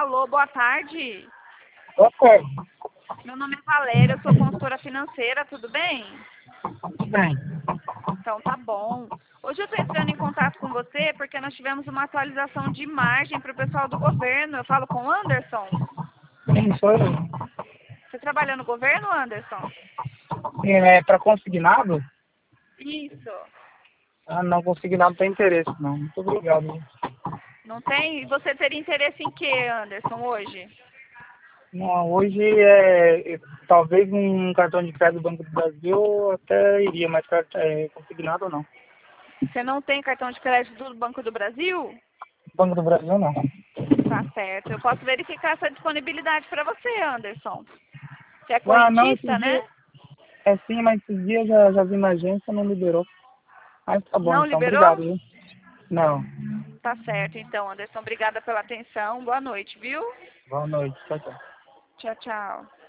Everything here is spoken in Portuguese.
Alô, boa tarde. Boa tarde. Meu nome é Valéria, eu sou consultora financeira, tudo bem? Tudo bem. Então tá bom. Hoje eu estou entrando em contato com você porque nós tivemos uma atualização de margem para o pessoal do governo. Eu falo com o Anderson. Sim, sou eu. Você trabalha no governo, Anderson? É para consignado? Isso. Ah, não, consignado não tem interesse, não. Muito obrigado. Não tem? E você teria interesse em quê, Anderson, hoje? Não, hoje talvez um cartão de crédito do Banco do Brasil eu até iria, mas consignado não. Você não tem cartão de crédito do Banco do Brasil? Banco do Brasil não. Tá certo. Eu posso verificar essa disponibilidade para você, Anderson. Você é Ah, não, correntista, esses né? dias, é sim, mas esses dias já vi na agência, não liberou. Mas tá bom, Não então, liberou? obrigado, viu? Não. Tá certo, então, Anderson. Obrigada pela atenção. Boa noite, viu? Boa noite, tchau, tchau. Tchau, tchau.